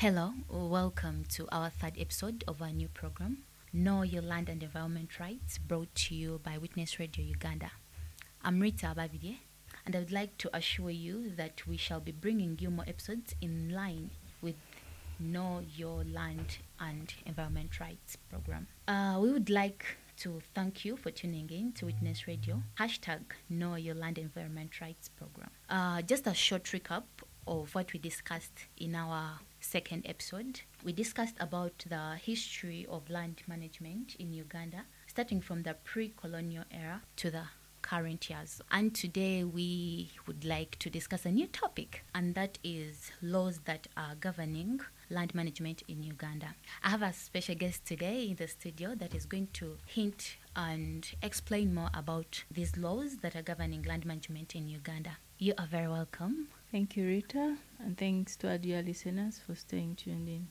Hello, welcome to our third episode of our new program, Know Your Land and Environment Rights, brought to you by Witness Radio Uganda. I'm Rita Ababide, and I would like to assure you that we shall be bringing you more episodes in line with Know Your Land and Environment Rights program. We would like to thank you for tuning in to Witness Radio, hashtag Know Your Land and Environment Rights program. Just a short recap of what we discussed in our second episode. We discussed about the history of land management in Uganda, starting from the pre-colonial era to the current years. And today we would like to discuss a new topic, and that is laws that are governing land management in Uganda. I have a special guest today in the studio that is going to hint and explain more about these laws that are governing land management in Uganda. You are very welcome. Thank you, Rita, and thanks to our dear listeners for staying tuned in.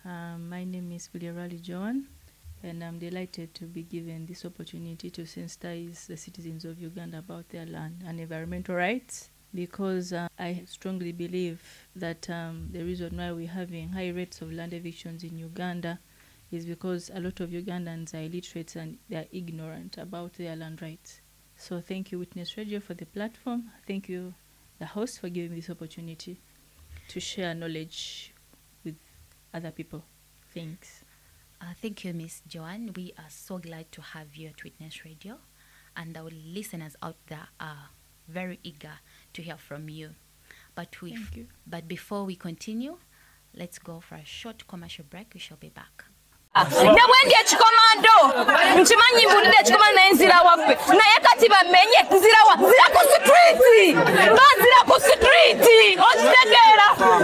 My name is Buliarali Joan, and I'm delighted to be given this opportunity to sensitize the citizens of Uganda about their land and environmental rights, because I strongly believe that the reason why we're having high rates of land evictions in Uganda is because a lot of Ugandans are illiterate and they are ignorant about their land rights. So thank you, Witness Radio, for the platform. Thank you, the host, for giving this opportunity to share knowledge with other people. Thanks. Thank you, Miss Joanne. We are so glad to have you at Witness Radio, and our listeners out there are very eager to hear from you. But Thank you. But before we continue, let's go for a short commercial break. We shall be back. Nabwendi ekikomando nkimanyi mbulira ekikomando naye nzira waffe naye kati bamenye nzira ku street bazira ku street okitegeera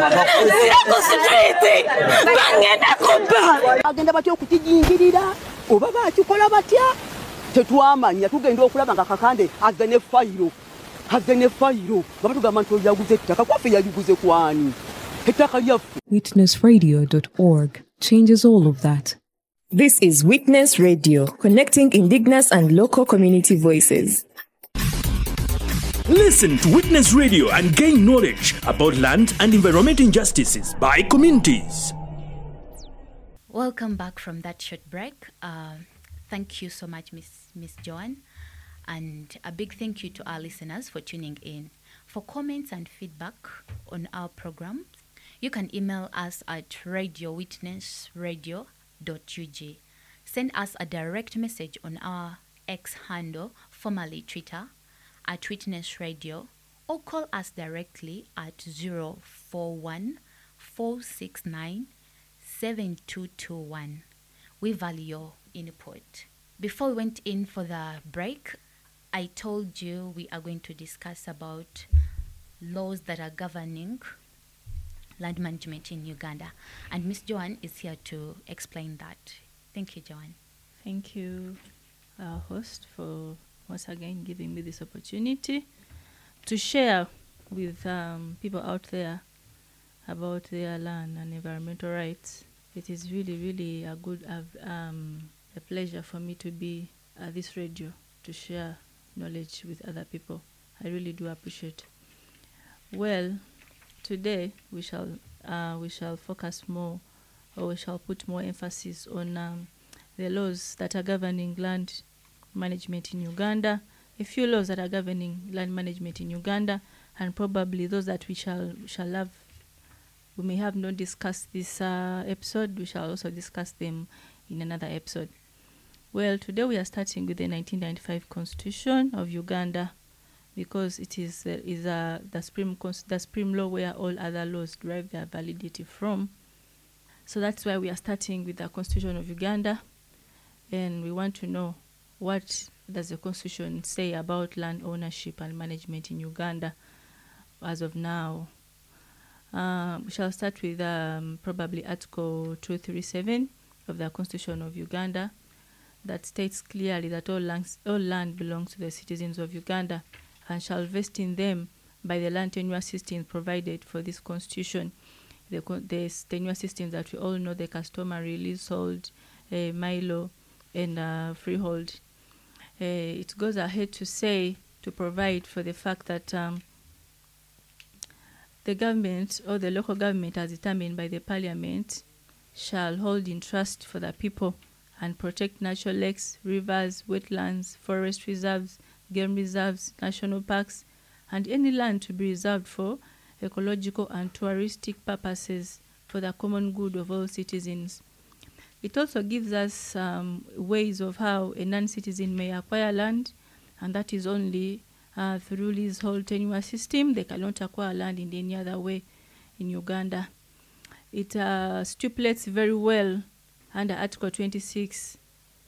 nzira ku street bangenda kubba agenda batya okukijingirira oba bakikola batya tetwamanya tugenda okulaba nga kakande azze ne fayiro nga batugamba nti oyaguze ettaka kwaffe yaliguze kwani ettaka lyaffe. Witnessradio.org changes all of that. This is Witness Radio, connecting indigenous and local community voices. Listen to Witness Radio and gain knowledge about land and environment injustices by communities. Welcome back from that short break. Thank you so much, Miss Joanne. And a big thank you to our listeners for tuning in. For comments and feedback on our program, you can email us at radiowitnessradio.ug. Send us a direct message on our X handle, formerly Twitter, at Witness Radio, or call us directly at 041 469 7221. We value your input. Before we went in for the break, I told you we are going to discuss about laws that are governing land management in Uganda, and Miss Joanne is here to explain that. Thank you, Joanne. Thank you, our host, for once again giving me this opportunity to share with people out there about their land and environmental rights. It is really a pleasure for me to be at this radio to share knowledge with other people. I really do appreciate. Well, today we shall focus more, or we shall put more emphasis on the laws that are governing land management in Uganda, a few laws that are governing land management in Uganda, and probably those that we shall have. We may have not discussed this episode. We shall also discuss them in another episode. Well, today we are starting with the 1995 Constitution of Uganda, because it is the supreme law where all other laws derive their validity from. So that's why we are starting with the Constitution of Uganda, and we want to know, what does the Constitution say about land ownership and management in Uganda as of now. We shall start with probably Article 237 of the Constitution of Uganda, that states clearly that all land belongs to the citizens of Uganda and shall vest in them by the land tenure system provided for this constitution. The tenure systems that we all know, the customary, leasehold, milo, and freehold. It goes ahead to say, to provide for the fact that the government or the local government, as determined by the parliament, shall hold in trust for the people and protect natural lakes, rivers, wetlands, forest reserves, game reserves, national parks, and any land to be reserved for ecological and touristic purposes for the common good of all citizens. It also gives us ways of how a non-citizen may acquire land, and that is only through leasehold tenure system. They cannot acquire land in any other way in Uganda. It stipulates very well under Article 26.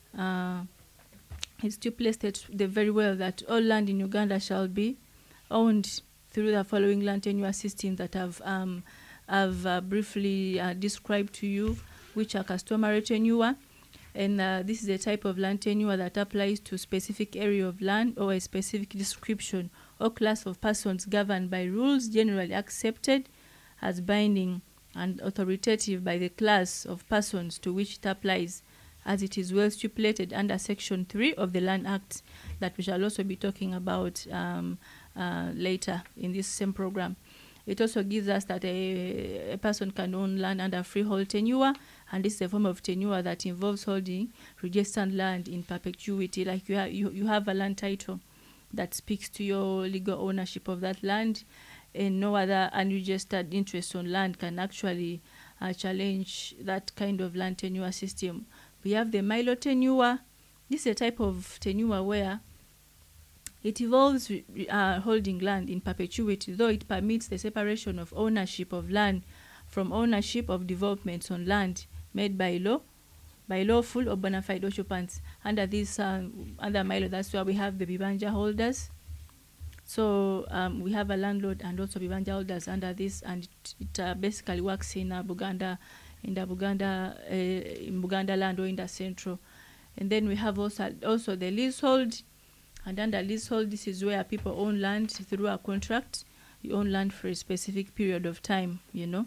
It stipulates very well that all land in Uganda shall be owned through the following land tenure systems that I've briefly described to you, which are customary tenure. And this is a type of land tenure that applies to a specific area of land or a specific description or class of persons governed by rules generally accepted as binding and authoritative by the class of persons to which it applies, as it is well stipulated under Section 3 of the Land Act, that we shall also be talking about later in this same program. It also gives us that a person can own land under freehold tenure, and this is a form of tenure that involves holding registered land in perpetuity. Like you have a land title that speaks to your legal ownership of that land, and no other unregistered interest on land can actually challenge that kind of land tenure system. We have the Milo tenure. This is a type of tenure where it involves holding land in perpetuity, though it permits the separation of ownership of land from ownership of developments on land made by law, by lawful or bona fide occupants. Under this under Milo, that's where we have the Bibanja holders. So we have a landlord and also Bibanja holders under this, and it basically works in Buganda, in Buganda land or in the central. And then we have also the leasehold. And under leasehold, this is where people own land through a contract. You own land for a specific period of time, you know.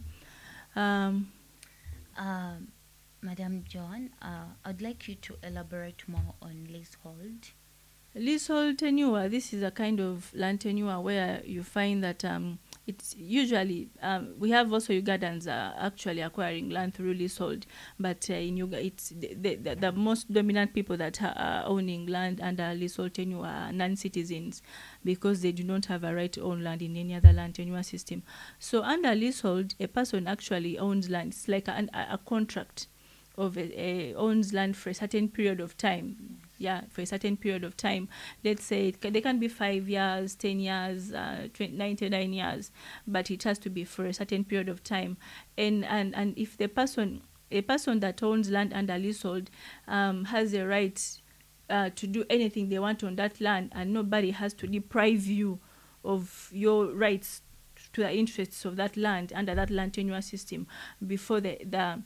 Madam John, I'd like you to elaborate more on leasehold. Leasehold tenure, this is a kind of land tenure where you find that it's usually, we have also Ugandans actually acquiring land through leasehold, but in Uganda, it's the most dominant people that are owning land under leasehold tenure are non-citizens, because they do not have a right to own land in any other land tenure system. So under leasehold, a person actually owns land. It's like a contract of owns land for a certain period of time. Yeah, for a certain period of time. Let's say they can be 5 years, 10 years, 99 years, but it has to be for a certain period of time. And if a person that owns land under leasehold has a right to do anything they want on that land, and nobody has to deprive you of your rights to the interests of that land under that land tenure system before the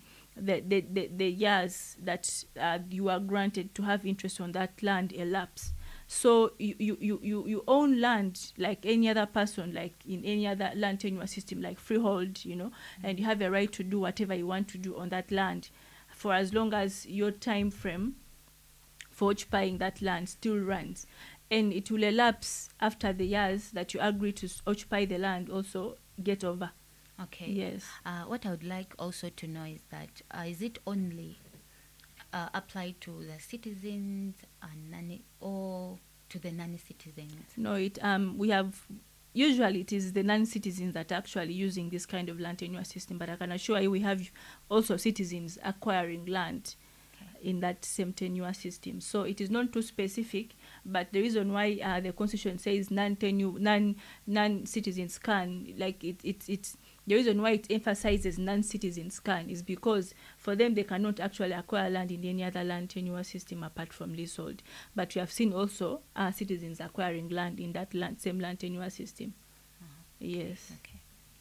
years that you are granted to have interest on that land elapse. So you own land like any other person, like in any other land tenure system, like freehold, you know, and you have a right to do whatever you want to do on that land for as long as your time frame for occupying that land still runs. And it will elapse after the years that you agree to occupy the land also get over. Okay. Yes. What I would like also to know is that is it only applied to the citizens and or to the non-citizens? No, we have usually it is the non-citizens that are actually using this kind of land tenure system, but I can assure you we have also citizens acquiring land in that same tenure system. So it is not too specific, but the reason why the constitution says non-citizens can, like it's the reason why it emphasizes non-citizens can is because for them they cannot actually acquire land in any other land tenure system apart from leasehold. But we have seen also citizens acquiring land in that same land tenure system. Yes. Okay.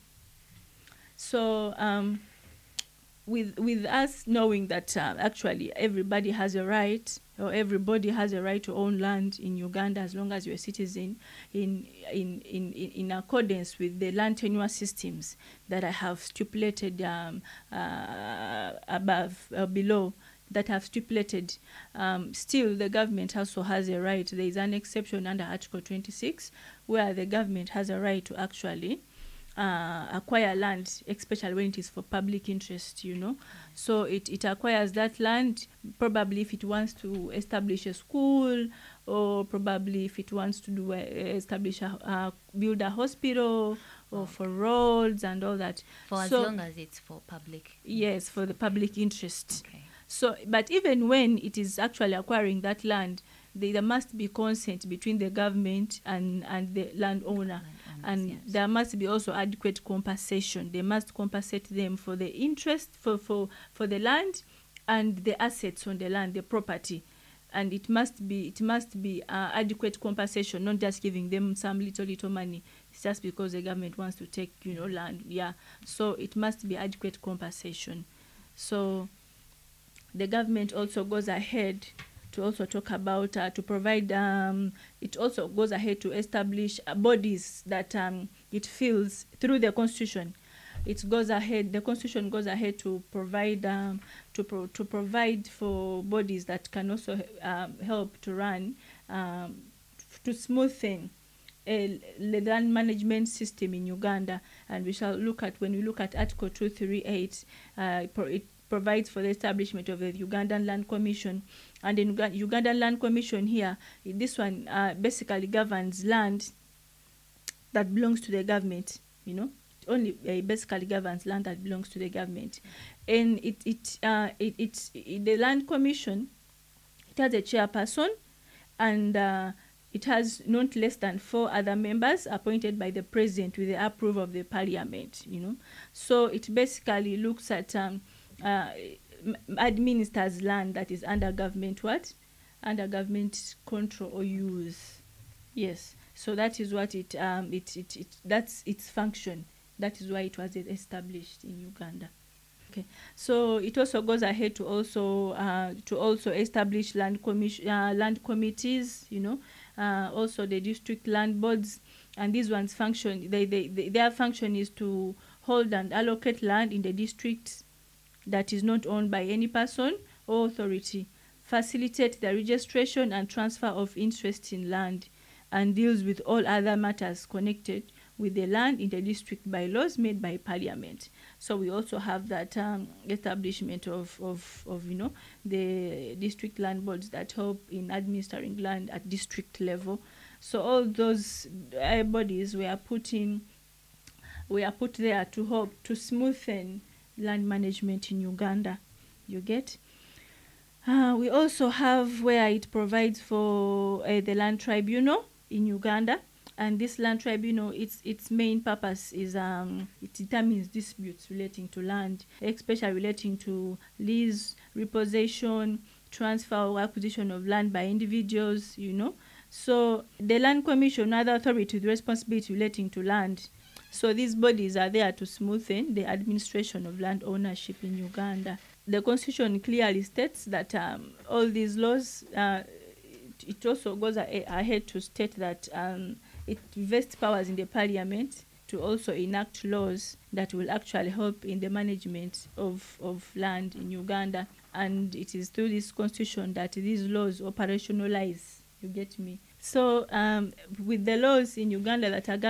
So with us knowing that actually everybody has a right, or everybody has a right to own land in Uganda as long as you're a citizen in accordance with the land tenure systems that I have stipulated above or below, that have stipulated, still the government also has a right. There is an exception under Article 26 where the government has a right to actually acquire land, especially when it is for public interest, So it acquires that land, probably if it wants to establish a school, or probably if it wants to build a hospital, or for roads and all that. For as long as it's for public. Yes, for the public interest. Okay. So, but even when it is actually acquiring that land, there must be consent between the government and the landowner. And yes. there must be also adequate compensation. They must compensate them for the interest for the land and the assets on the land, the property. And it must be adequate compensation, not just giving them some little money. It's just because the government wants to take, land. Yeah. So it must be adequate compensation. So the government also goes ahead to also talk about, to provide, it also goes ahead to establish bodies that it feels through the Constitution. The Constitution goes ahead to provide, to provide for bodies that can also help to run, to smoothen the land management system in Uganda. And we shall when we look at Article 238, it provides for the establishment of the Ugandan Land Commission. And in Ugandan Land Commission here, this one basically governs land that belongs to the government, only basically governs land that belongs to the government. And the Land Commission, it has a chairperson, and it has not less than 4 other members appointed by the president with the approval of the parliament, So it basically looks at administers land that is under government under government control or use. Yes. So that is what that's its function. That is why it was established in Uganda. Okay. So it also goes ahead to also establish land committees, also the district land boards, and these ones function. Their function is to hold and allocate land in the district that is not owned by any person or authority, facilitate the registration and transfer of interest in land, and deals with all other matters connected with the land in the district by laws made by parliament. So we also have that establishment of the district land boards that help in administering land at district level. So all those bodies were put there to help to smoothen land management in Uganda. You get? We also have where it provides for the land tribunal in Uganda, and this land tribunal, its main purpose is it determines disputes relating to land, especially relating to lease, repossession, transfer or acquisition of land by individuals. So the Land Commission, other authority with responsibility relating to land. So these bodies are there to smoothen the administration of land ownership in Uganda. The Constitution clearly states that all these laws, it also goes ahead to state that it vests powers in the parliament to also enact laws that will actually help in the management of land in Uganda. And it is through this Constitution that these laws operationalize. You get me? So with the laws in Uganda that are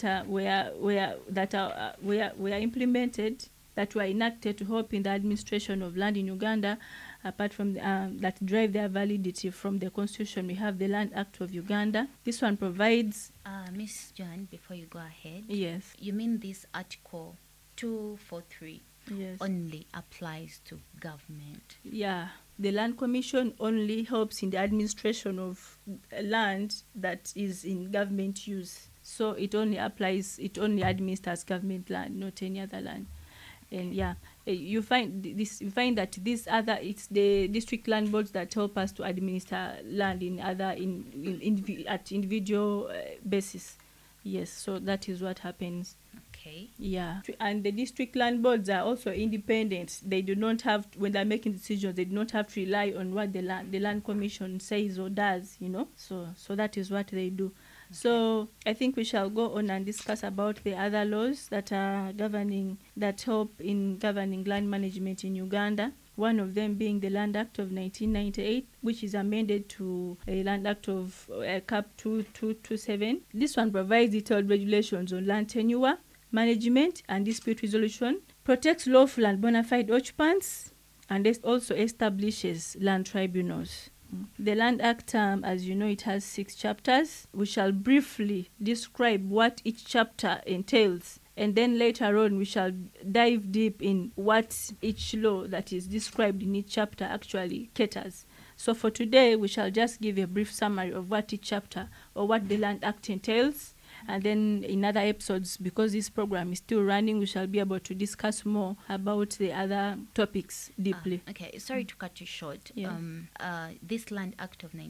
were implemented, that were enacted to help in the administration of land in Uganda, apart from that drive their validity from the Constitution, we have the Land Act of Uganda. This one provides... Miss Joan, before you go ahead, yes, you mean this Article 243 yes, only applies to government? Yeah. The Land Commission only helps in the administration of land that is in government use. So it only administers government land, not any other land. And yeah, you find that it's the district land boards that help us to administer land at individual basis. Yes, so that is what happens. Okay. Yeah, and the district land boards are also independent. They do not have, when they're making decisions, they do not have to rely on what the land commission says or does. So that is what they do. Okay. So I think we shall go on and discuss about the other laws that help in governing land management in Uganda. One of them being the Land Act of 1998, which is amended to a Land Act of Cap 2227. This one provides detailed regulations on land tenure management and dispute resolution, protects lawful and bona fide occupants, and it also establishes land tribunals. The Land Act, as you know, it has 6 chapters. We shall briefly describe what each chapter entails, and then later on we shall dive deep in what each law that is described in each chapter actually caters. So for today, we shall just give a brief summary of what each chapter or what the Land Act entails. And then in other episodes, because this program is still running, we shall be able to discuss more about the other topics deeply. Okay, sorry to cut you short. Yeah. This Land Act of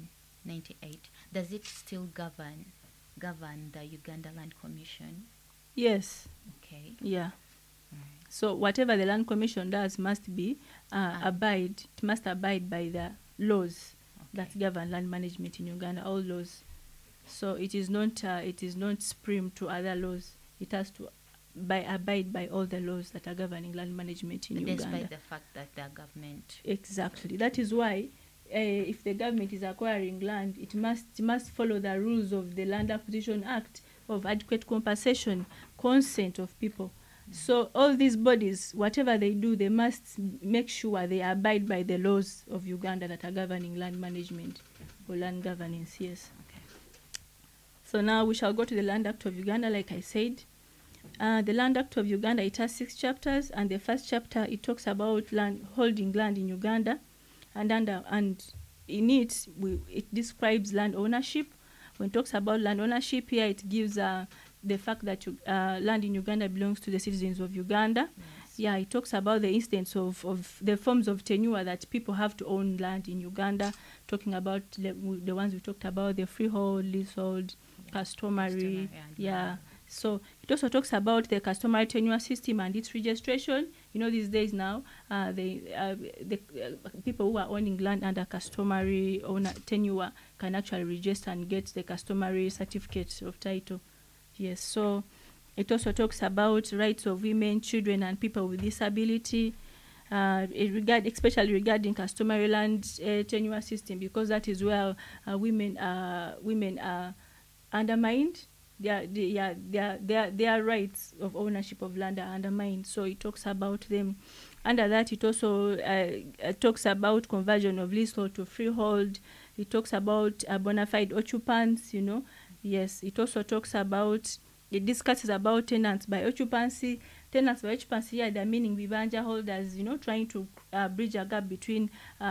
1998, does it still govern the Uganda Land Commission? Yes. Okay. Yeah. So whatever the Land Commission does must be abide by the laws that govern land management in Uganda, all laws. So it is not supreme to other laws. It has to abide by all the laws that are governing land management in Uganda. Despite the fact that the government... Exactly. That is why if the government is acquiring land, it must follow the rules of the Land Acquisition Act of adequate compensation, consent of people. So all these bodies, whatever they do, they must make sure they abide by the laws of Uganda that are governing land management or land governance, yes. Okay. So now we shall go to the Land Act of Uganda, like I said. The Land Act of Uganda, it has 6 chapters, and the first chapter, it talks about holding land in Uganda, and in it, it describes land ownership. When it talks about land ownership here, it gives the fact that land in Uganda belongs to the citizens of Uganda. Yes. Yeah, it talks about the instance of the forms of tenure that people have to own land in Uganda, talking about the ones we talked about, the freehold, leasehold, customary. Yeah. So it also talks about the customary tenure system and its registration. You know, these days now, the people who are owning land under customary tenure can actually register and get the customary certificate of title. Yes, so it also talks about rights of women, children, and people with disability, especially regarding customary land tenure system, because that is where women are undermined. Their rights of ownership of land are undermined. So it talks about them. Under that, it also talks about conversion of leasehold to freehold. It talks about bona fide occupants, you know. Yes, it also talks about, it discusses about tenants by occupancy. Tenants by occupancy here, they're meaning vibanja holders, you know, trying to bridge a gap between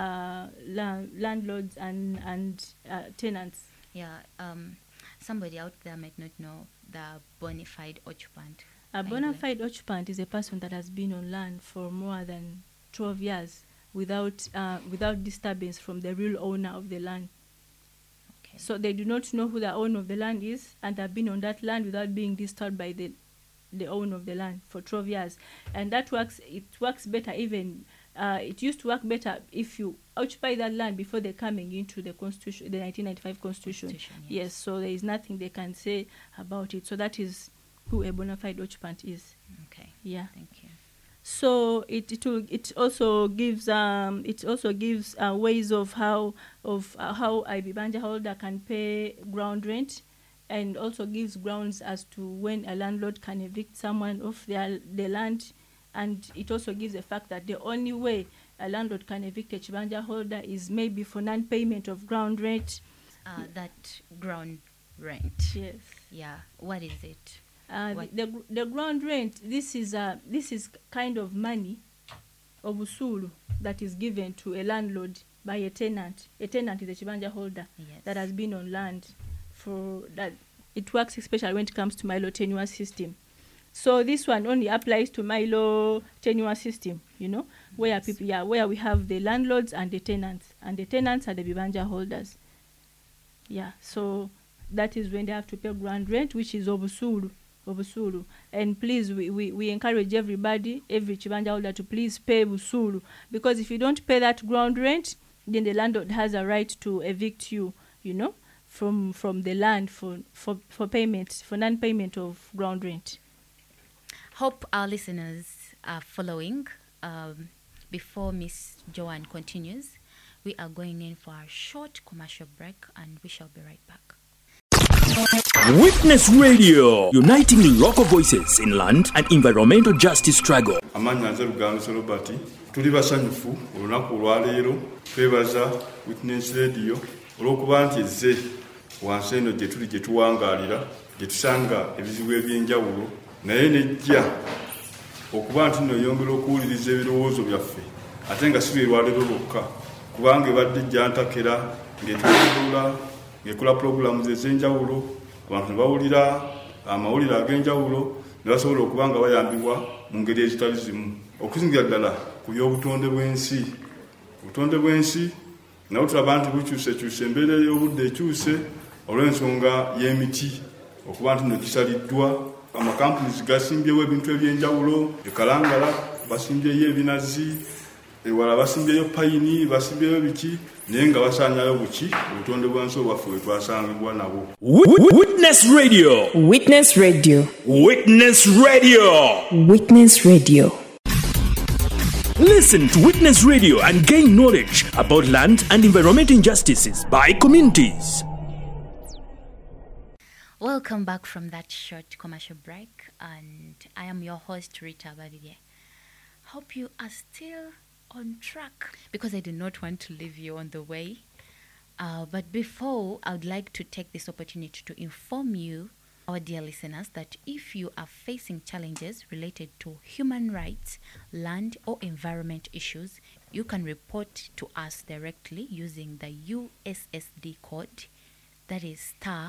landlords and tenants. Yeah, somebody out there might not know the bona fide occupant. A bona fide occupant is a person that has been on land for more than 12 years without disturbance from the real owner of the land. Okay. So they do not know who the owner of the land is, and have been on that land without being disturbed by the owner of the land for 12 years. And that works, it works better even, it used to work better if you occupy that land before they're coming into the Constitution, the 1995 Constitution. Yes, so there is nothing they can say about it. So that is who a bona fide occupant is. Okay. Yeah. Thank you. So it also gives ways of how a vibanja holder can pay ground rent, and also gives grounds as to when a landlord can evict someone off their land. And it also gives the fact that the only way a landlord can evict a vibanja holder is maybe for non-payment of ground rent. That ground rent. Yes. Yeah. What is it? The ground rent, this is kind of money, obusulu, that is given to a landlord by a tenant. A tenant is a chibanja holder. Yes. That has been on land for that. It works especially when it comes to Milo tenure system. So this one only applies to Milo tenure system, you know, where people, where we have the landlords and the tenants are the vibanja holders. Yeah, so that is when they have to pay ground rent, which is obusulu. And please, we encourage everybody, every chibanja holder, to please pay busulu, because if you don't pay that ground rent, then the landlord has a right to evict you, you know, from the land for payment, for non-payment of ground rent. Hope our listeners are following. Before Miss Joanne continues, we are going in for a short commercial break, and we shall be right back. Witness Radio, uniting local voices in land and environmental justice struggle. Amanya nze Luganzo Robert, tuli basanyufu olunaku olwaleero twebaza Witness Radio olw'okuba nti ezze wansi eno gye tuli gye tuwangaalira gye tusanga ebizibu eby'enjawulo naye nejja okuba nti nno yongera okuwuliriza ebirowoozo byaffe ate nga si lwe lwaleero lwokka kubanga ebadde jjantakera ng'etwalula ng'ekola pulogulaamu ez'enjawulo abantu ne bawulira amawulire ag'enjawulo ne basobola okuba nga bayambibwa mu ngeri ezitali zimu okusingira ddala ku by'obutonde bw'ensi obutonde bw'ensi nawo tulaba nti bukyusekyuse embeera y'obudde ekyuse olw'ensonga y'emiti okuba nti no gisaliddwa amakampuni gasimbyewo ebintu eby'enjawulo ekalangala basimbyeyo ebinazi ewala basimbyeyo payini basimbyeyo biki naye nga basaanyayo buki obutonde bw'ensi obwaffe bwe twasangibwa nabo. Witness Radio. Witness Radio. Witness Radio. Witness Radio. Listen to Witness Radio and gain knowledge about land and environment injustices by communities. Welcome back from that short commercial break, and I am your host Rita Bavide. Hope you are still on track because I do not want to leave you on the way. But before, I would like to take this opportunity to inform you, our dear listeners, that if you are facing challenges related to human rights, land or environment issues, you can report to us directly using the USSD code, that is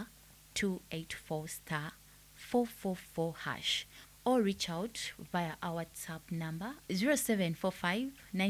*284*444#, or reach out via our WhatsApp number 0745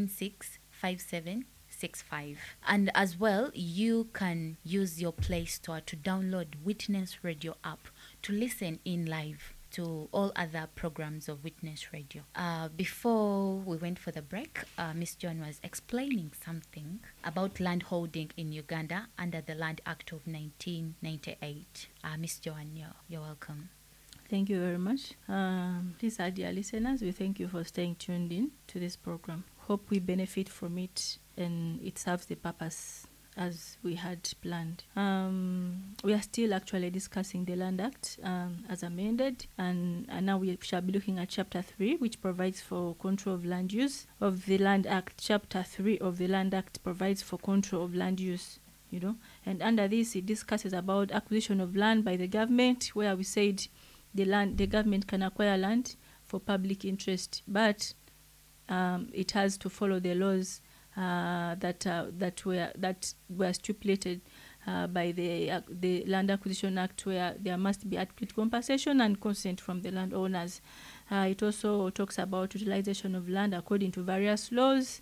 965765. And as well, you can use your Play Store to download Witness Radio app to listen in live to all other programs of Witness Radio. Before we went for the break, Miss John was explaining something about land holding in Uganda under the Land Act of 1998. Miss Joan, you're welcome. Thank you very much. Please, our dear listeners, we thank you for staying tuned in to this program. Hope we benefit from it and it serves the purpose as we had planned. We are still actually discussing the Land Act as amended, and now we shall be looking at Chapter 3, which provides for control of land use of the Land Act. Chapter 3 of the Land Act provides for control of land use, and under this it discusses about acquisition of land by the government, where we said the government can acquire land for public interest, but it has to follow the laws that were stipulated by the Land Acquisition Act, where there must be adequate compensation and consent from the landowners. It also talks about utilization of land according to various laws.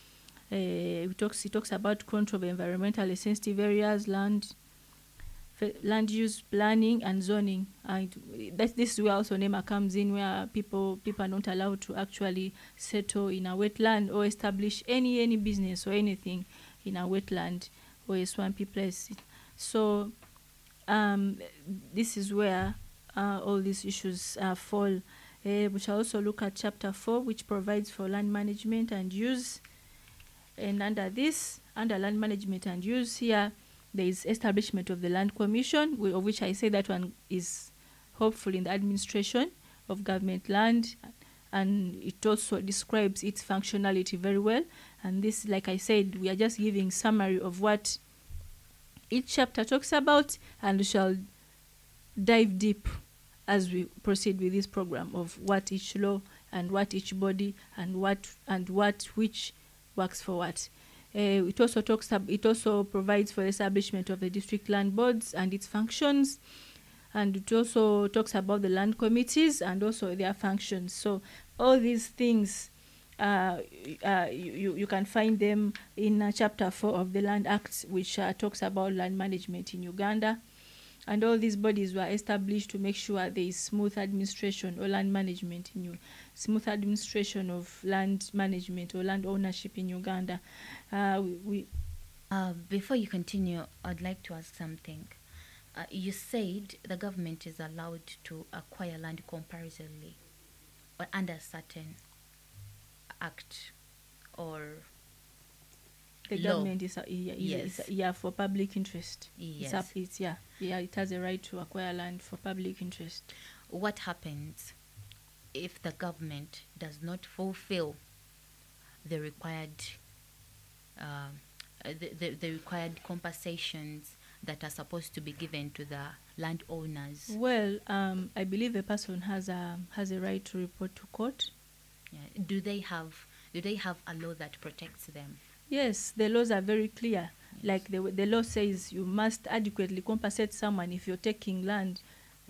It talks about control of environmentally sensitive areas, land use planning and zoning. This is where also NEMA comes in, where people are not allowed to actually settle in a wetland or establish any business or anything in a wetland or a swampy place. So this is where all these issues fall. We shall also look at Chapter 4, which provides for land management and use. And under land management and use, here there is establishment of the Land Commission, of which I say that one is hopeful in the administration of government land, and it also describes its functionality very well. And this, like I said, we are just giving summary of what each chapter talks about, and we shall dive deep as we proceed with this program of what each law and what each body and which works for what. It also provides for the establishment of the district land boards and its functions, and it also talks about the land committees and also their functions. So all these things, you can find them in Chapter 4 of the Land Act, which talks about land management in Uganda. And all these bodies were established to make sure there is smooth administration or land management smooth administration of land management or land ownership in Uganda. Before you continue, I'd like to ask something. You said the government is allowed to acquire land comparatively or under a certain act or The law. government is Yes. for public interest. Yes. It has a right to acquire land for public interest. What happens if the government does not fulfill the required the required compensations that are supposed to be given to the landowners? Well, I believe a person has a right to report to court. Yeah. Do they have a law that protects them? Yes, the laws are very clear. Like the law says, you must adequately compensate someone if you're taking land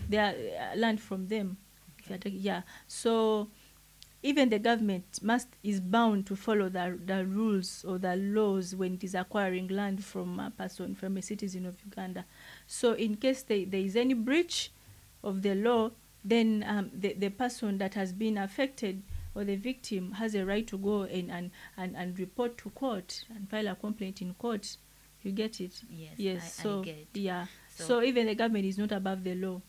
from them. Okay. So even the government is bound to follow the rules or the laws when it is acquiring land from a person, from a citizen of Uganda. So in case there is any breach of the law, then the person that has been affected or the victim has a right to go and report to court and file a complaint in court. You get it? Yes. I get it. Yeah. So even the government is not above the law.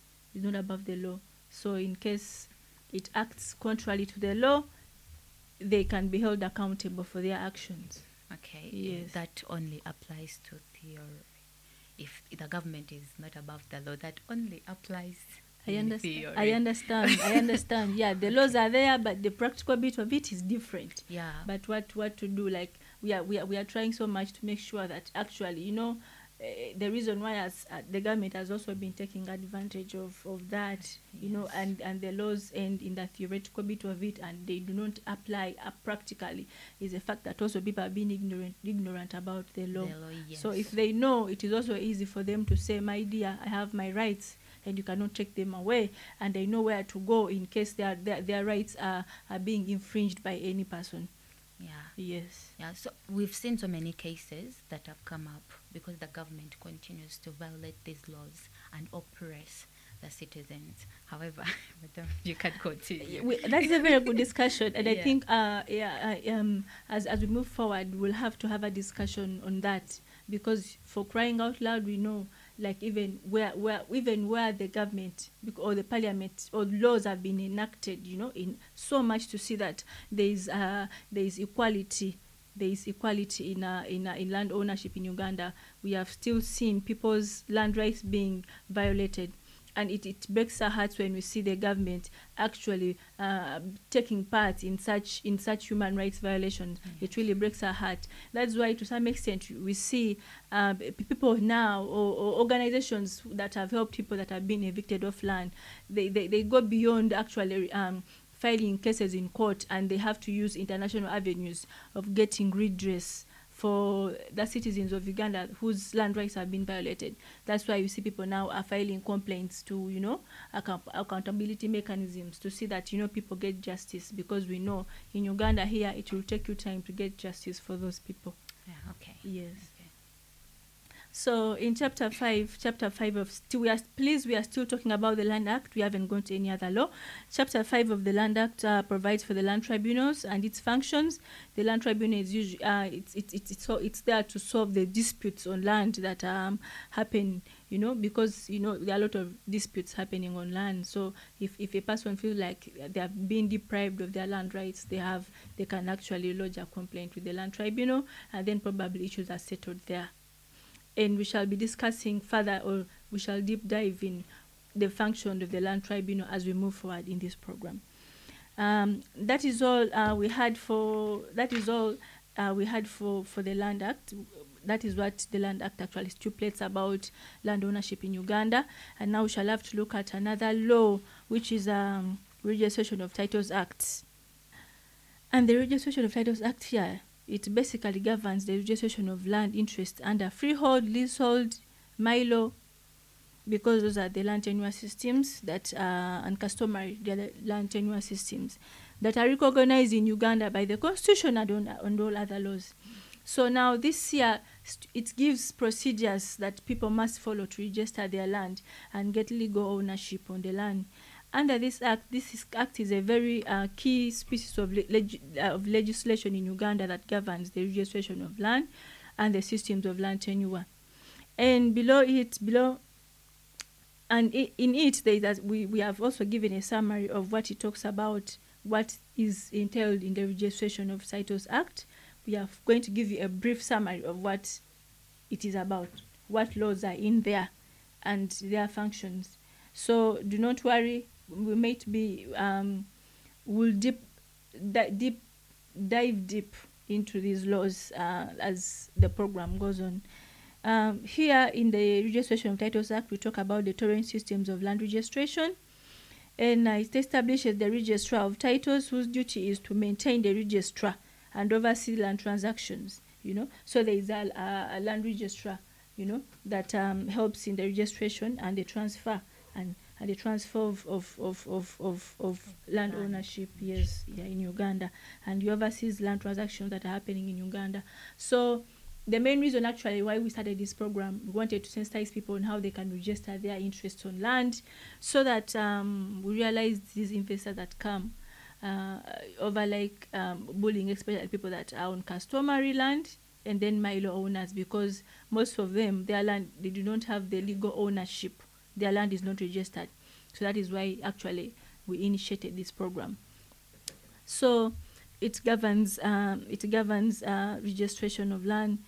So in case it acts contrary to the law, they can be held accountable for their actions. Okay. Yes. That only applies to theory. If the government is not above the law, that only applies in theory. I understand. Yeah, the laws are there, but the practical bit of it is different. Yeah. But what to do? Like we are trying so much to make sure that actually, the reason why the government has also been taking advantage of that, and the laws end in the theoretical bit of it, and they do not apply practically, is the fact that also people are being ignorant about the law. Yes. So if they know, it is also easy for them to say, my dear, I have my rights, and you cannot take them away, and they know where to go in case their rights are being infringed by any person. Yeah. Yes. Yeah. So we've seen so many cases that have come up because the government continues to violate these laws and oppress the citizens. However, Madam, you can continue. That's a very good discussion, and Yeah. I think as we move forward, we'll have to have a discussion on that, because for crying out loud, we know, like even where the government or the parliament or laws have been enacted, in so much to see that there is equality. There is equality in land ownership in Uganda. We have still seen people's land rights being violated, and it breaks our hearts when we see the government actually taking part in such human rights violations. Mm-hmm. It really breaks our heart. That's why, to some extent, we see people now or organizations that have helped people that have been evicted of land. They go beyond actually filing cases in court, and they have to use international avenues of getting redress for the citizens of Uganda whose land rights have been violated. That's why you see people now are filing complaints to, accountability mechanisms to see that, people get justice, because we know in Uganda here it will take you time to get justice for those people. Yeah, okay. Yes. Okay. So in chapter 5 of we are still talking about the Land Act. We haven't gone to any other law. Chapter 5 of the Land Act provides for the land tribunals and its functions. The land tribunal is usually it's there to solve the disputes on land that happen, because there are a lot of disputes happening on land. So if a person feels like they have been deprived of their land rights, they can actually lodge a complaint with the land tribunal, and then probably issues are settled there. And we shall be discussing further, or we shall deep dive in the function of the land tribunal as we move forward in this program. That is all we had for the Land Act. That is what the Land Act actually stipulates about land ownership in Uganda. And now we shall have to look at another law, which is Registration of Titles Act. And the Registration of Titles Act here, it basically governs the registration of land interest under freehold, leasehold, milo, because those are the land tenure systems that and customary land tenure systems that are recognized in Uganda by the Constitution and all other laws. So now this year, it gives procedures that people must follow to register their land and get legal ownership on the land. Under this act, act is a very key species of legislation in Uganda that governs the registration of land and the systems of land tenure. And in it, we have also given a summary of what it talks about, what is entailed in the Registration of Titles Act. we are going to give you a brief summary of what it is about, what laws are in there, and their functions. So do not worry. We might be we'll dive deep into these laws as the program goes on. Here in the Registration of Titles Act, we talk about the torrent systems of land registration, and it establishes the registrar of titles, whose duty is to maintain the registrar and oversee land transactions. So there is a land registrar, that helps in the registration and the transfer and the transfer of land ownership, in Uganda, and he oversees land transactions that are happening in Uganda. So the main reason actually why we started this program, we wanted to sensitize people on how they can register their interests on land, so that we realize these investors that come over bullying, especially people that are on customary land, and then Milo owners, because most of them, their land, they do not have the legal ownership. Their land is not registered. So that is why actually we initiated this program. So it governs registration of land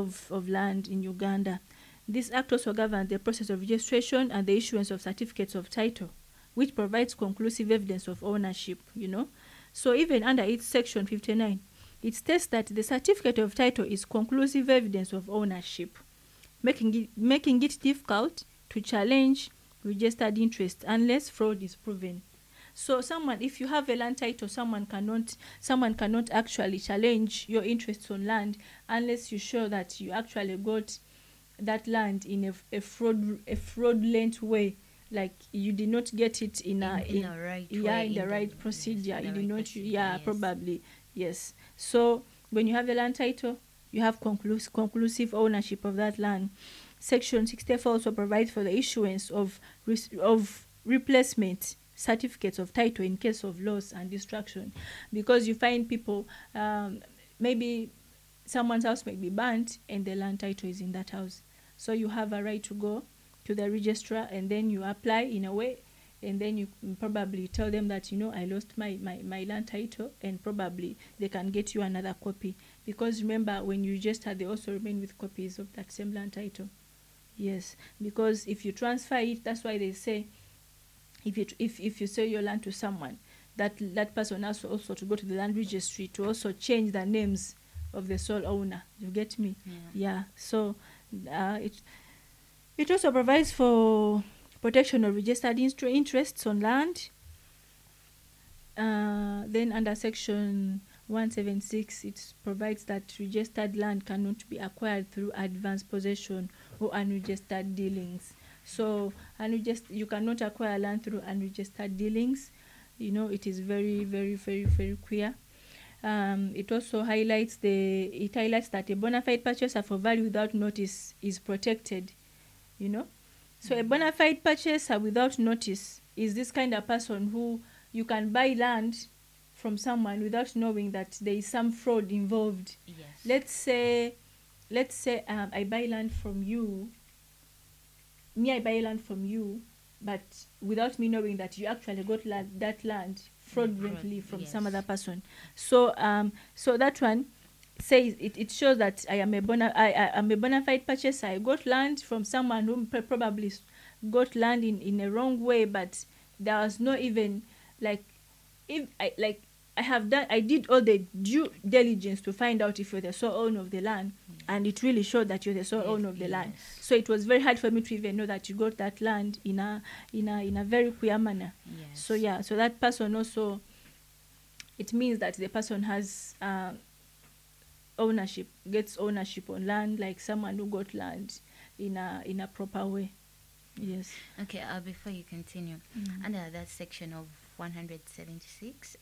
in Uganda. This act also governs the process of registration and the issuance of certificates of title, which provides conclusive evidence of ownership. So even under its section 59, it states that the certificate of title is conclusive evidence of ownership, making it difficult to challenge registered interest unless fraud is proven. So if you have a land title, someone cannot actually challenge your interests on land unless you show that you actually got that land in a fraudulent way, like you did not get it in the right procedure. You did not, yes. Probably, yes. So when you have a land title, you have conclusive ownership of that land. Section 64 also provides for the issuance of replacement certificates of title in case of loss and destruction, because you find people, maybe someone's house may be burnt and the land title is in that house. So you have a right to go to the registrar and then you apply in a way, and then you probably tell them that, I lost my land title, and probably they can get you another copy, because remember, when you register, they also remain with copies of that same land title. Yes, because if you transfer it, that's why they say if you sell your land to someone, that person has also to go to the land registry to also change the names of the sole owner. You get me? Yeah. So it also provides for protection of registered interests on land. Then under section 176, it provides that registered land cannot be acquired through advanced possession or unregistered dealings. So you cannot acquire land through unregistered dealings. It is very, very, very, very clear. It also highlights that a bona fide purchaser for value without notice is protected. So a bona fide purchaser without notice is this kind of person who you can buy land from someone without knowing that there is some fraud involved. Yes. Let's say I buy land from you. I buy land from you, but without me knowing that you actually got that land fraudulently from some other person. So so that one says it shows that I am a bona fide purchaser. I got land from someone who probably got land in a wrong way, but there was no even I did all the due diligence to find out if you're the sole owner of the land, and it really showed that you're the sole owner of the land. So it was very hard for me to even know that you got that land in a very clear manner. Yes. So that person also, it means that the person has gets ownership on land, like someone who got land in a proper way. Yes. Okay. Before you continue, under that section of 176,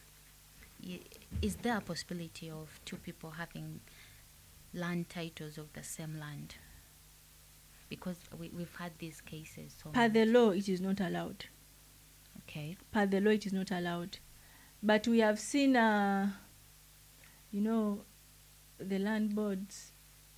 is there a possibility of two people having land titles of the same land? Because we've had these cases. Per the law, it is not allowed. Okay. Per the law, it is not allowed. But we have seen, the land boards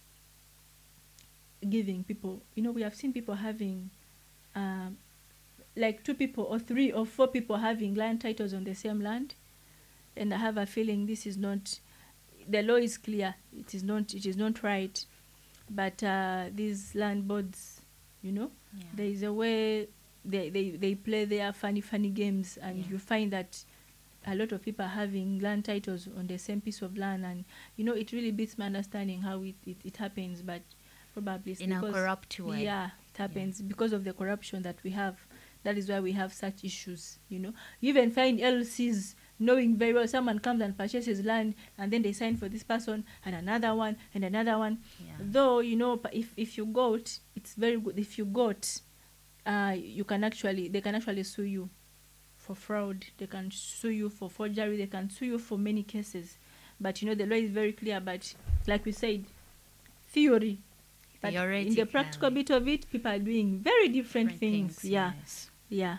giving people, we have seen people having, like 2 people or 3 or 4 people having land titles on the same land. And I have a feeling this is not, the law is clear. It is not right. But these land boards, there is a way they play their funny games, and you find that a lot of people are having land titles on the same piece of land, and it really beats my understanding how it happens, but probably it's in a corrupt way. Yeah, it happens because of the corruption that we have. That is why we have such issues. You even find LCs knowing very well someone comes and purchases land, and then they sign for this person and another one and another one. Yeah. Though if you got, it's very good. If you got, they can actually sue you for fraud. They can sue you for forgery. They can sue you for many cases. But the law is very clear. But like we said, theory. But in the practical bit of it, people are doing very different things. Yeah, yes. Yeah.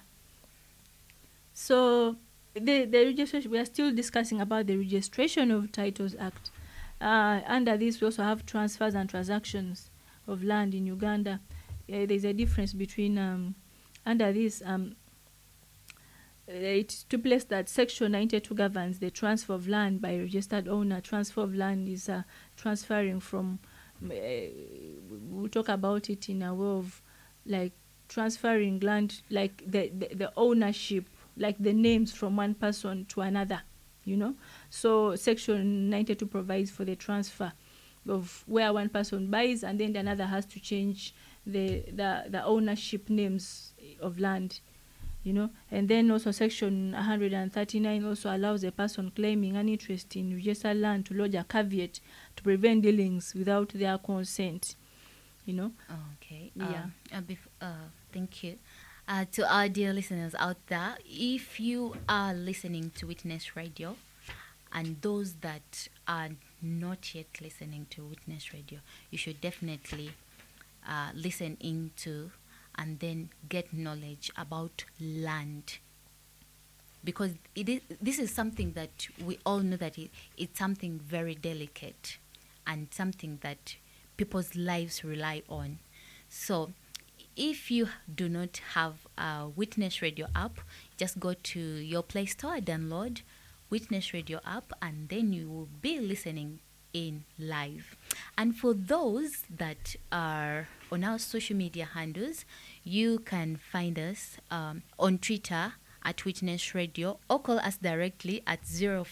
So the registration, we are still discussing about the Registration of Titles Act. Under this, we also have transfers and transactions of land in Uganda. There's a difference between under this. It stipulates that Section 92 governs the transfer of land by a registered owner. Transfer of land is transferring from. We'll talk about it in a way of like transferring land, like the ownership, like the names from one person to another, So Section 92 provides for the transfer of where one person buys and then another has to change the ownership names of land, And then also Section 139 also allows a person claiming an interest in registered land to lodge a caveat to prevent dealings without their consent, Okay. Yeah. Thank you. To our dear listeners out there, if you are listening to Witness Radio, and those that are not yet listening to Witness Radio, you should definitely listen into and then get knowledge about land, because this is something that we all know that it's something very delicate and something that people's lives rely on. So if you do not have a Witness Radio app, just go to your Play Store, download Witness Radio app, and then you will be listening in live. And for those that are on our social media handles, you can find us on Twitter at Witness Radio, or call us directly at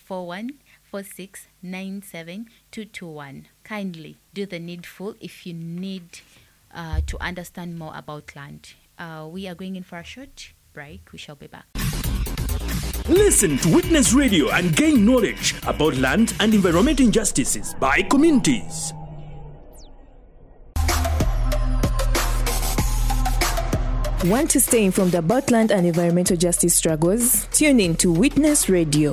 041-4697-221. Kindly do the needful if you need to understand more about land. We are going in for a short break. We shall be back. Listen to Witness Radio and gain knowledge about land and environment injustices by communities. Want to stay informed about land and environmental justice struggles? Tune in to Witness Radio.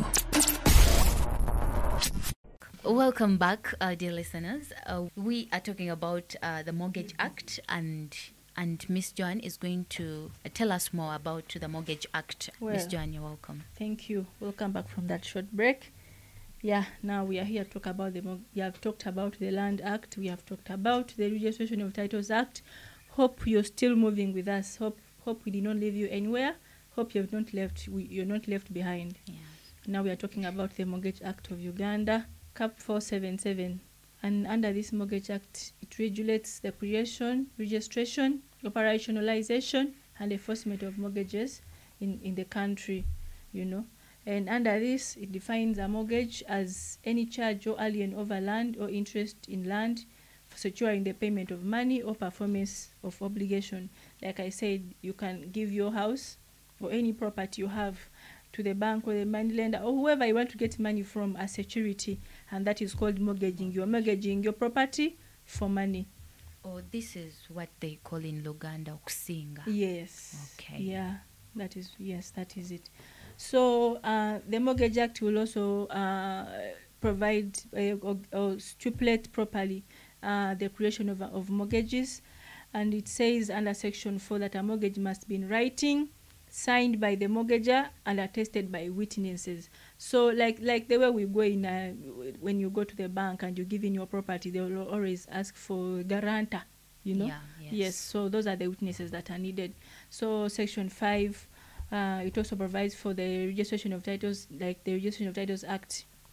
Welcome back, dear listeners. We are talking about the Mortgage Act, and Miss Joan is going to tell us more about the Mortgage Act. Miss Joan, you're welcome. Thank you. Welcome back from that short break. Yeah, now we are here to talk about we have talked about the Land Act. We have talked about the Registration of Titles Act. Hope you're still moving with us. Hope we did not leave you anywhere. Hope you're not left behind. Yeah. Now we are talking about the Mortgage Act of Uganda, Cap 477. And under this Mortgage Act, it regulates the creation, registration, operationalization, and enforcement of mortgages in the country, And under this, it defines a mortgage as any charge or alien over land or interest in land for securing the payment of money or performance of obligation. Like I said, you can give your house or any property you have to the bank or the money lender or whoever you want to get money from as security, and that is called mortgaging. You are mortgaging your property for money. Oh, this is what they call in Luganda okusinga. Yes. Okay. Yeah, that is it. So the Mortgage Act will also provide or stipulate properly the creation of mortgages, and it says under Section 4 that a mortgage must be in writing, signed by the mortgager, and attested by witnesses. So like the way we go in when you go to the bank and you give in your property, they will always ask for guarantor, Yeah, Yes, so those are the witnesses that are needed. So Section 5, it also provides for the registration of titles, like the Registration of Titles Act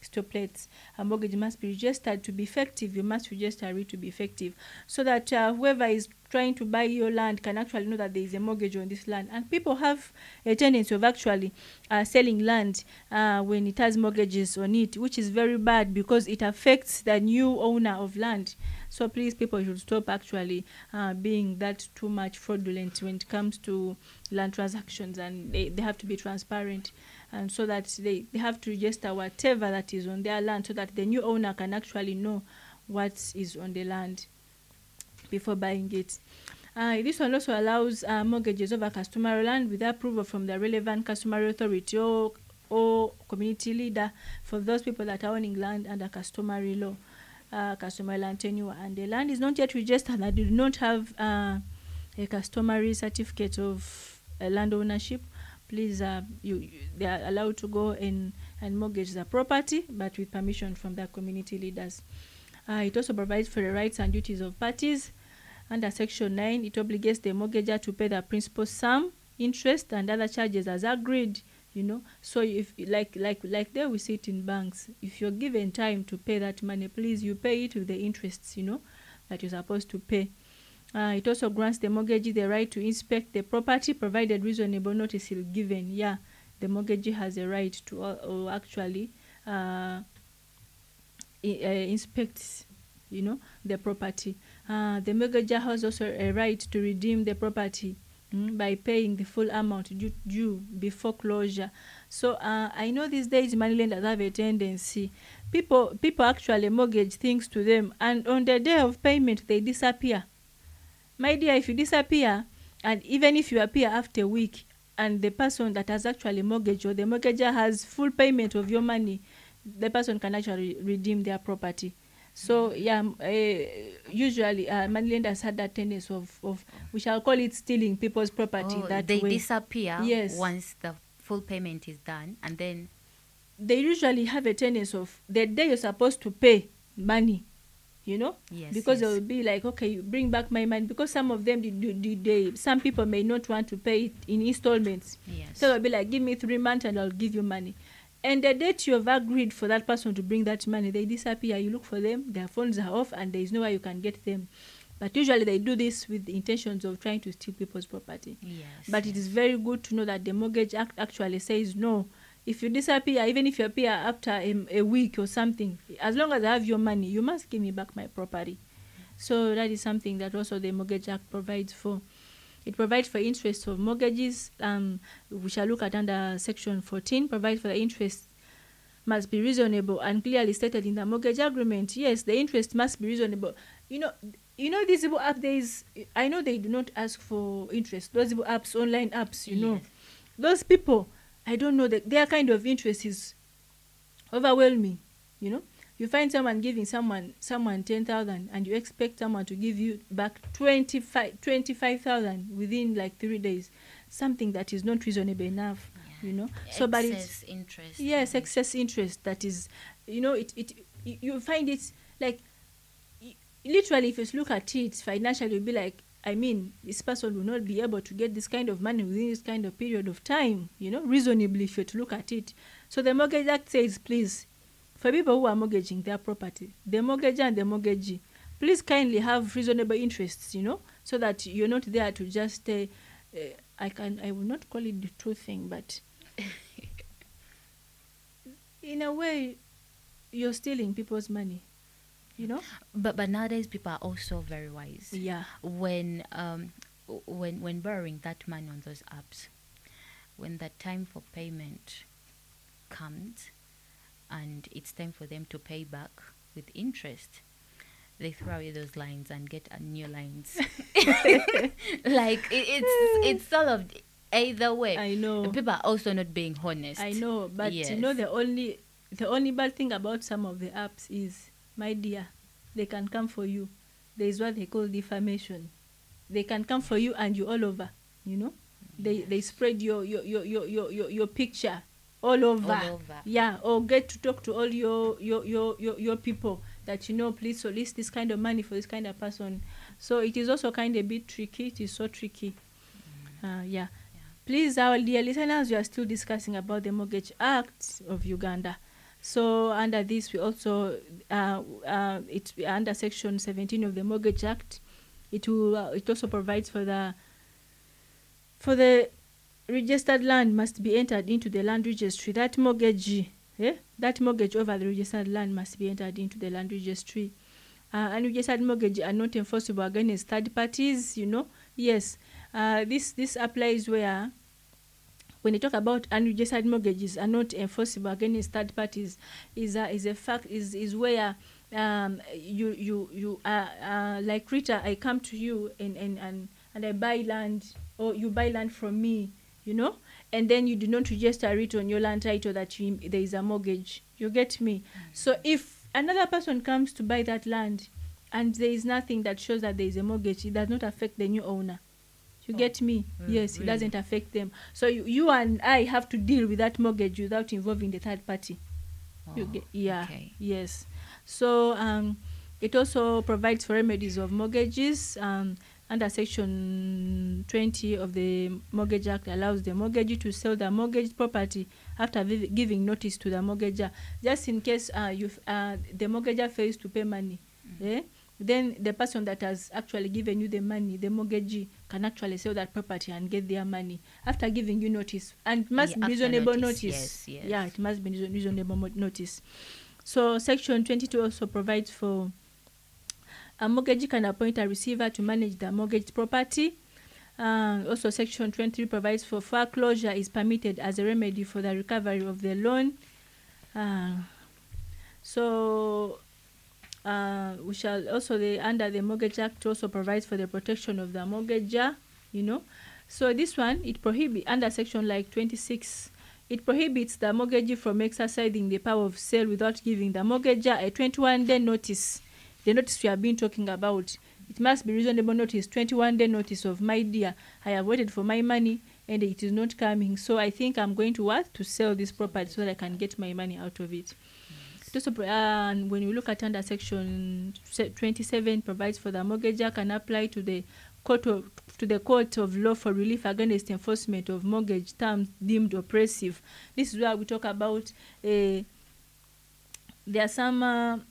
stoplights, a mortgage must be registered to be effective. You must register it to be effective, so that whoever is trying to buy your land can actually know that there is a mortgage on this land. And people have a tendency of actually selling land when it has mortgages on it, which is very bad because it affects the new owner of land. So please, people should stop actually being that too much fraudulent when it comes to land transactions, and they have to be transparent, and so that they have to register whatever that is on their land, so that the new owner can actually know what is on the land before buying it. This one also allows mortgages over customary land with approval from the relevant customary authority or community leader for those people that are owning land under customary law, customary land tenure, and the land is not yet registered and do not have a customary certificate of land ownership. Please, they are allowed to go and mortgage the property, but with permission from the community leaders. It also provides for the rights and duties of parties. Under Section 9, it obligates the mortgagor to pay the principal sum, interest, and other charges as agreed. So if like there we see it in banks, if you're given time to pay that money, please you pay it with the interests that you're supposed to pay. It also grants the mortgagee the right to inspect the property, provided reasonable notice is given. Yeah, the mortgagee has a right to actually inspect the property. The mortgagor has also a right to redeem the property by paying the full amount due before closure. So I know these days moneylenders have a tendency. People actually mortgage things to them, and on the day of payment they disappear. My dear, if you disappear, and even if you appear after a week, and the person that has actually mortgaged or the mortgagor has full payment of your money, the person can actually redeem their property. So yeah, usually moneylenders had that tendency of we shall call it stealing people's property. That they way. Disappear. Yes. Once the full payment is done, and then they usually have a tendency of the day you're supposed to pay money, Yes, because yes. they will be like, okay, you bring back my money, because some of them some people may not want to pay it in installments. Yes. So they'll be like, give me 3 months and I'll give you money. And the date you have agreed for that person to bring that money, they disappear. You look for them, their phones are off, and there is no way you can get them. But usually they do this with the intentions of trying to steal people's property. Yes. But it is very good to know that the Mortgage Act actually says no. If you disappear, even if you appear after a week or something, as long as I have your money, you must give me back my property. So that is something that also the Mortgage Act provides for. It provides for interest of mortgages. We shall look at under Section 14, provides for the interest must be reasonable and clearly stated in the mortgage agreement. Yes, the interest must be reasonable. These apps, I know they do not ask for interest. Those apps, online apps, Yes. Those people, I don't know, that their kind of interest is overwhelming. You find someone giving someone 10,000 and you expect someone to give you back 25,000 within like 3 days. Something that is not reasonable enough, So, but it's interest. Yes, excess interest. That is, you find it like literally. If you look at it financially, you'll be like, this person will not be able to get this kind of money within this kind of period of time. Reasonably, if you look at it. So the Mortgage Act says, please, for people who are mortgaging their property, the mortgager and the mortgagee, please kindly have reasonable interests, so that you're not there to just, I will not call it the true thing, but in a way, you're stealing people's money, But nowadays people are also very wise. Yeah. When borrowing that money on those apps, when the time for payment comes, and it's time for them to pay back with interest, they throw away those lines and get new lines. Like it's sort of either way. I know. People are also not being honest. I know, but Yes. the only bad thing about some of the apps is, my dear, they can come for you. There is what they call defamation. They can come for you and you all over. They spread your picture all over. Yeah, or get to talk to all your people that please solicit this kind of money for this kind of person. So it is also kind of a bit tricky. It is so tricky. Yeah. Please, our dear listeners, we are still discussing about the Mortgage Act of Uganda. So under this, we also it's under Section 17 of the Mortgage Act. It also provides for the registered land must be entered into the land registry. That mortgage over the registered land must be entered into the land registry. Unregistered mortgage are not enforceable against third parties. Yes. This applies where, when you talk about unregistered mortgages are not enforceable against third parties, is a fact is where you like Rita, I come to you and I buy land, or you buy land from me, and then you do not register it on your land title that there is a mortgage. You get me? So if another person comes to buy that land and there is nothing that shows that there is a mortgage, it does not affect the new owner. You get me? Yes, really? It doesn't affect them. So you and I have to deal with that mortgage without involving the third party. Okay. Yes. So it also provides for remedies of mortgages. Under Section 20 of the Mortgage Act, allows the mortgagee to sell the mortgaged property after giving notice to the mortgager, just in case the mortgager fails to pay money. Then the person that has actually given you the money, the mortgagee, can actually sell that property and get their money after giving you notice. And it must be reasonable notice. Yes. Yeah, it must be reasonable notice. So Section 22 also provides for a mortgagee can appoint a receiver to manage the mortgaged property. Also, Section 23 provides for foreclosure is permitted as a remedy for the recovery of the loan. We shall also, under the Mortgage Act, also provides for the protection of the mortgager, So this one, it prohibits, under Section 26, it prohibits the mortgagee from exercising the power of sale without giving the mortgager a 21-day notice. The notice we have been talking about, it must be reasonable notice, 21-day notice of, my dear, I have waited for my money and it is not coming. So I think I'm going to sell this property so that I can get my money out of it. Also, when you look at under Section 27, provides for the mortgager can apply to the court of law for relief against enforcement of mortgage terms deemed oppressive. This is where we talk about there are some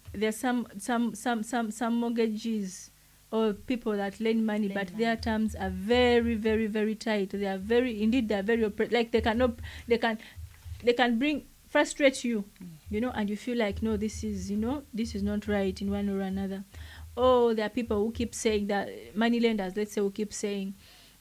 mortgages or people that lend money, but their terms are very, very, very tight. They are very like they can frustrate you, and you feel like, no, this is not right in one or another. Oh, there are people who keep saying that, money lenders, let's say, who keep saying,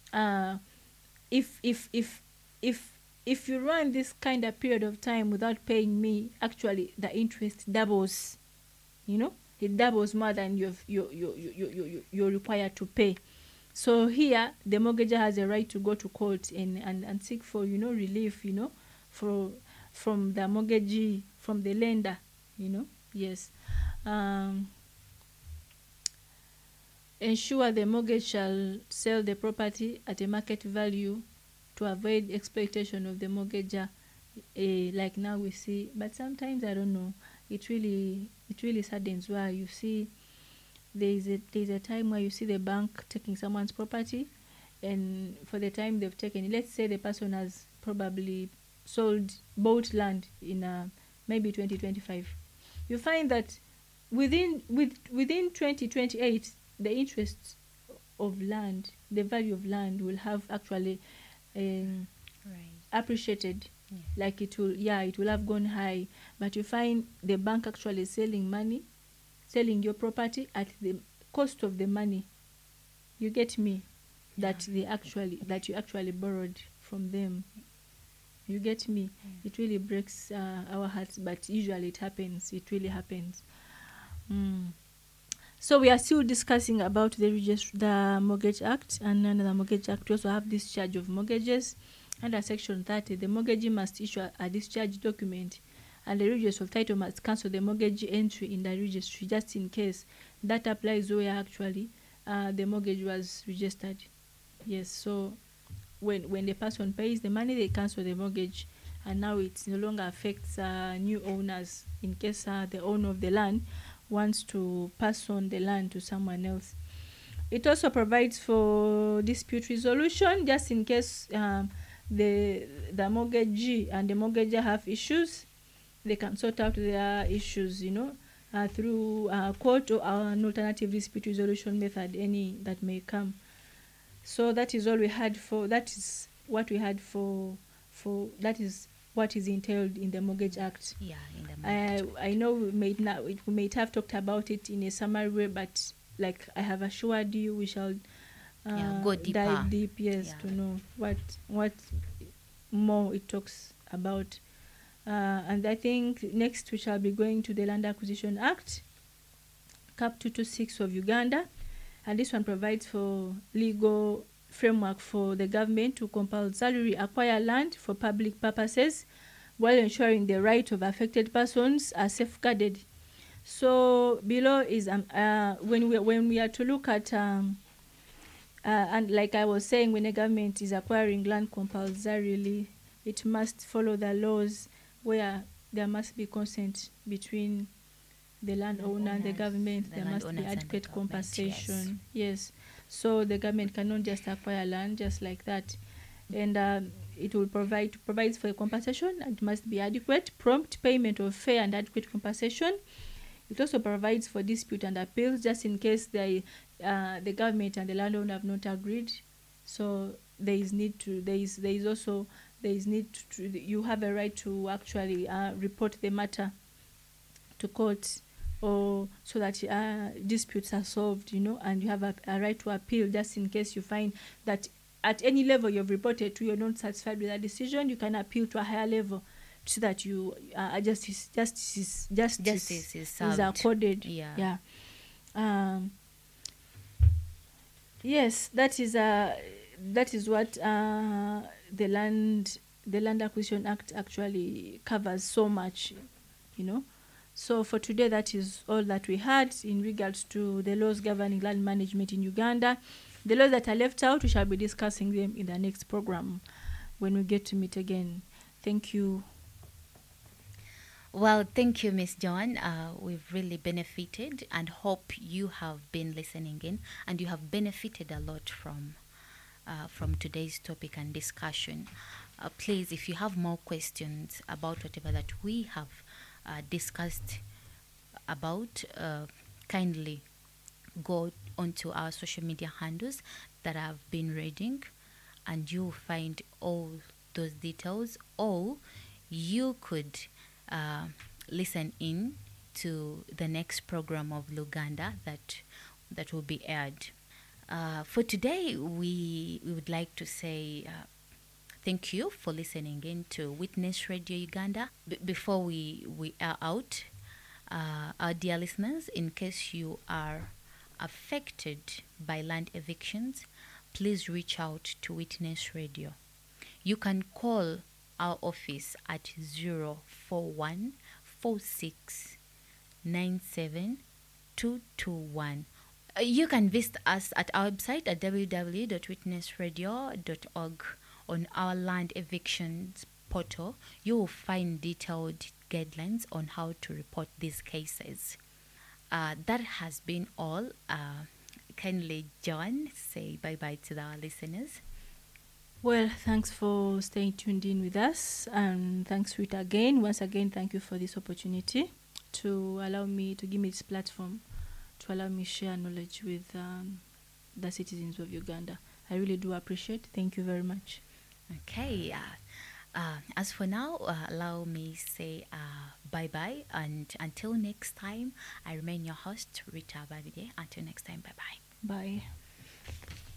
if you run this kind of period of time without paying me, actually the interest doubles. It doubles more than you're required to pay. So here, the mortgager has a right to go to court and seek for relief, from the mortgagee, from the lender, Yes. Ensure the mortgage shall sell the property at a market value to avoid exploitation of the mortgager, like now we see. But sometimes, I don't know, it really saddens where you see there's a time where you see the bank taking someone's property, and for the time they've taken, let's say the person has probably bought land in maybe 2025. You find that within 2028, the interest of land, the value of land will have actually appreciated. Yeah. Like it will have gone high. But you find the bank actually selling your property at the cost of the money. You get me? That you actually borrowed from them. You get me? It really breaks our hearts, but usually it happens. It really happens. So we are still discussing about the Mortgage Act, and under the Mortgage Act we also have discharge of mortgages. Under Section 30, the mortgagee must issue a discharge document, and the registrar of title must cancel the mortgage entry in the registry, just in case. That applies where actually the mortgage was registered. Yes, so when the person pays the money, they cancel the mortgage, and now it no longer affects new owners in case the owner of the land wants to pass on the land to someone else. It also provides for dispute resolution, just in case the mortgagee and the mortgager have issues. they can sort out their issues, through court or an alternative dispute resolution method, any that may come. So that is all we had for. That is what we had for. That is what is entailed in the Mortgage Act. Yeah, in the Mortgage Act. I know we may have talked about it in a summary way, but like I have assured you, we shall go deeper. dive deep, yes, to know what more it talks about. And I think next we shall be going to the Land Acquisition Act, Cap 226 of Uganda, and this one provides for legal framework for the government to compulsorily acquire land for public purposes while ensuring the right of affected persons are safeguarded. So below is when we are to look at and like I was saying, when the government is acquiring land compulsorily, it must follow the laws where there must be consent between the landowner and the government. There must be adequate compensation. Yes. So the government cannot just acquire land just like that. And it will provides for a compensation. It must be adequate, prompt payment of fair and adequate compensation. It also provides for dispute and appeals just in case the government and the landowner have not agreed. So you have a right to actually report the matter to court, or so that disputes are solved, and you have a right to appeal just in case you find that at any level you've reported to, you're not satisfied with that decision. You can appeal to a higher level so that you justice is accorded. Yeah. Yes, that is what the Land Acquisition Act actually covers so much, So for today, that is all that we had in regards to the laws governing land management in Uganda. The laws that are left out, we shall be discussing them in the next program when we get to meet again. Thank you. Well, thank you, Miss Joan. We've really benefited and hope you have been listening in and you have benefited a lot from today's topic and discussion. Please, if you have more questions about whatever that we have discussed about, kindly go onto our social media handles that I've been reading, and you'll find all those details, or you could listen in to the next program of Luganda that will be aired. For today, we would like to say thank you for listening in to Witness Radio Uganda. Before we are out, our dear listeners, in case you are affected by land evictions, please reach out to Witness Radio. You can call our office at 041 46 97 221. You can visit us at our website at www.witnessradio.org. On our land evictions portal, you will find detailed guidelines on how to report these cases. That has been all. Kindly, John, say bye-bye to our listeners. Well, thanks for staying tuned in with us, and thanks, Rita, again. Once again, thank you for this opportunity to give me this platform to allow me share knowledge with the citizens of Uganda. I really do appreciate. Thank you very much. Okay. As for now, allow me say bye-bye, and until next time, I remain your host, Rita Babide. Until next time, bye-bye. Bye.